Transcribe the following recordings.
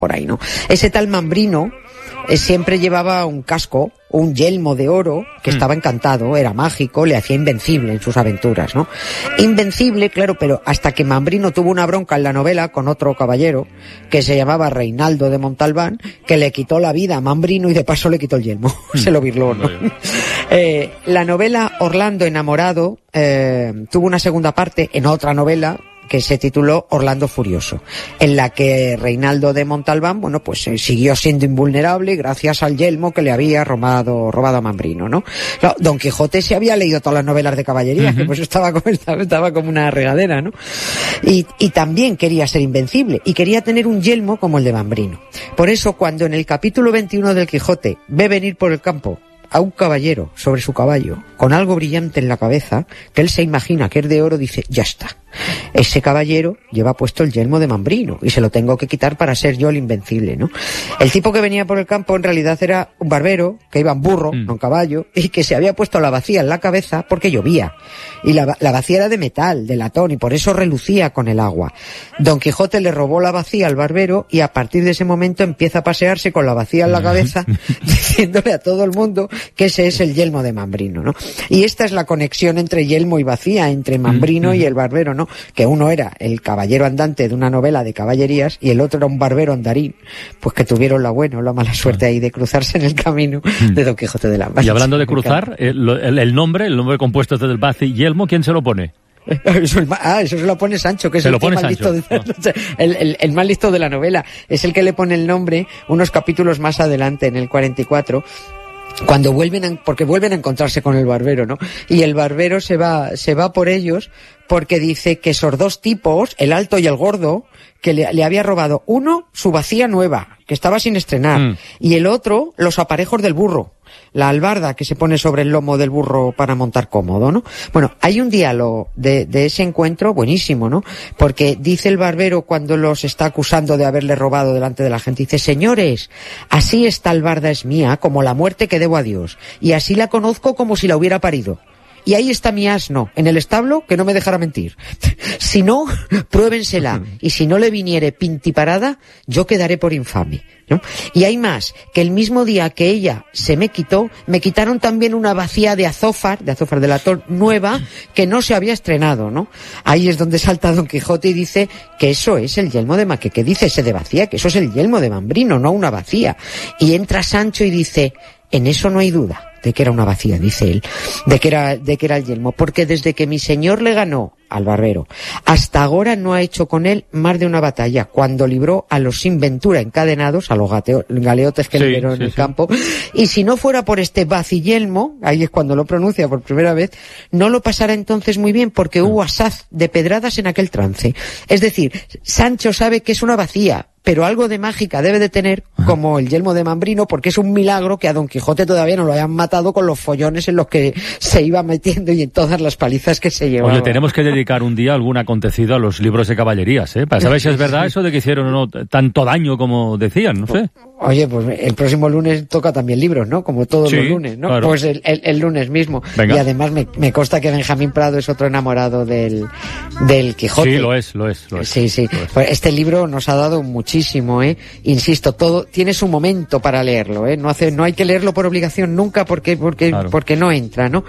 por ahí, ¿no? Ese tal Mambrino siempre llevaba un casco, un yelmo de oro, que estaba encantado, era mágico, le hacía invencible en sus aventuras, ¿no? Invencible, claro, pero hasta que Mambrino tuvo una bronca en la novela con otro caballero, que se llamaba Reinaldo de Montalbán, que le quitó la vida a Mambrino y de paso le quitó el yelmo. Se lo birló, ¿no? La novela Orlando enamorado tuvo una segunda parte en otra novela que se tituló Orlando Furioso, en la que Reinaldo de Montalbán, bueno, pues siguió siendo invulnerable gracias al yelmo que le había robado a Mambrino, ¿no? Claro, Don Quijote se había leído todas las novelas de caballería, que pues estaba como una regadera, ¿no? Y también quería ser invencible, y quería tener un yelmo como el de Mambrino. Por eso, cuando en el capítulo 21 del Quijote ve venir por el campo a un caballero sobre su caballo, con algo brillante en la cabeza, que él se imagina que es de oro, dice, ya está. Ese caballero lleva puesto el yelmo de Mambrino y se lo tengo que quitar para ser yo el invencible, ¿no? El tipo que venía por el campo en realidad era un barbero que iba en burro, no en caballo, y que se había puesto la bacía en la cabeza porque llovía. Y la bacía era de metal, de latón, y por eso relucía con el agua. Don Quijote le robó la bacía al barbero y a partir de ese momento empieza a pasearse con la bacía en la cabeza diciéndole a todo el mundo que ese es el yelmo de Mambrino, ¿no? Y esta es la conexión entre yelmo y bacía, entre Mambrino y el barbero, ¿no? Que uno era el caballero andante de una novela de caballerías y el otro era un barbero andarín, pues que tuvieron la buena o la mala suerte ahí de cruzarse en el camino de Don Quijote de la Mancha. Y hablando de cruzar, el nombre compuesto del baci y yelmo, ¿quién se lo pone? Eso se lo pone Sancho, que es el más listo el más listo de la novela. Es el que le pone el nombre unos capítulos más adelante, en el 44, cuando vuelven a encontrarse con el barbero, ¿no? Y el barbero se va por ellos porque dice que esos dos tipos, el alto y el gordo, que le había robado uno su bacía nueva, que estaba sin estrenar, y el otro los aparejos del burro, la albarda que se pone sobre el lomo del burro para montar cómodo, ¿no? Bueno, hay un diálogo de ese encuentro buenísimo, ¿no? Porque dice el barbero cuando los está acusando de haberle robado delante de la gente, dice, señores, así esta albarda es mía, como la muerte que debo a Dios, y así la conozco como si la hubiera parido. Y ahí está mi asno, en el establo, que no me dejará mentir. Si no, pruébensela. Y si no le viniere pintiparada, yo quedaré por infame, ¿no? Y hay más, que el mismo día que ella se me quitó, me quitaron también una bacía de azófar de latón nueva, que no se había estrenado, ¿no? Ahí es donde salta Don Quijote y dice que eso es el yelmo de ¿qué dice ese de bacía? Que eso es el yelmo de Mambrino, no una bacía. Y entra Sancho y dice, en eso no hay duda de que era una bacía, dice él, de que era el yelmo, porque desde que mi señor le ganó al barbero, hasta ahora no ha hecho con él más de una batalla, cuando libró a los sin ventura encadenados, a los galeotes que liberó en el campo, y si no fuera por este baciyelmo, ahí es cuando lo pronuncia por primera vez, no lo pasará entonces muy bien, porque hubo asaz de pedradas en aquel trance. Es decir, Sancho sabe que es una bacía, pero algo de mágica debe de tener, como el yelmo de Mambrino, porque es un milagro que a Don Quijote todavía no lo hayan matado con los follones en los que se iba metiendo y en todas las palizas que se llevaba. Oye, tenemos que dedicar un día algún acontecido a los libros de caballerías, ¿eh? Para saber si es verdad eso de que hicieron o no tanto daño como decían, no sé. Oye, pues el próximo lunes toca también libros, ¿no? Como todos los lunes, ¿no? Claro. Pues el lunes mismo. Venga. Y además me consta que Benjamín Prado es otro enamorado del Quijote. Sí, lo es. Sí. Pues este libro nos ha dado muchísimo, insisto, todo tiene su momento para leerlo, no hay que leerlo por obligación nunca porque no entra, ¿no?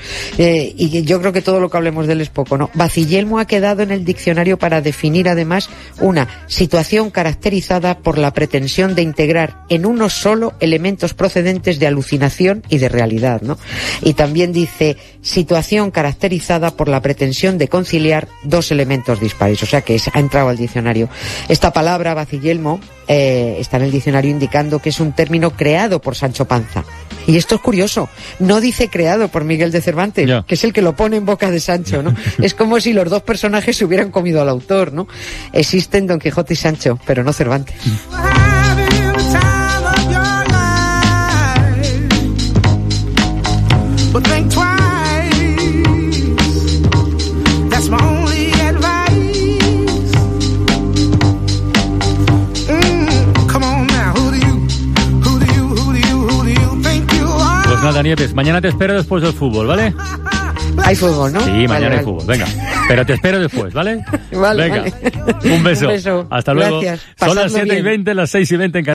Y yo creo que todo lo que hablemos de él es poco, ¿no? Baciyelmo ha quedado en el diccionario para definir además una situación caracterizada por la pretensión de integrar en uno solo elementos procedentes de alucinación y de realidad, ¿no? Y también dice situación caracterizada por la pretensión de conciliar dos elementos dispares, o sea que ha entrado al diccionario. Esta palabra, baciyelmo, está en el diccionario indicando que es un término creado por Sancho Panza. Y esto es curioso, no dice creado por Miguel de Cervantes, que es el que lo pone en boca de Sancho, ¿no? Es como si los dos personajes se hubieran comido al autor, ¿no? Existen Don Quijote y Sancho, pero no Cervantes. Nada, Nieves, mañana te espero después del fútbol, ¿vale? Hay fútbol, ¿no? Sí, mañana hay fútbol, venga. Pero te espero después, ¿vale? Vale, venga, vale. Un beso. Un beso. Hasta luego. Gracias. Son las Pasadlo 7:20, las 6:20 en Canarias.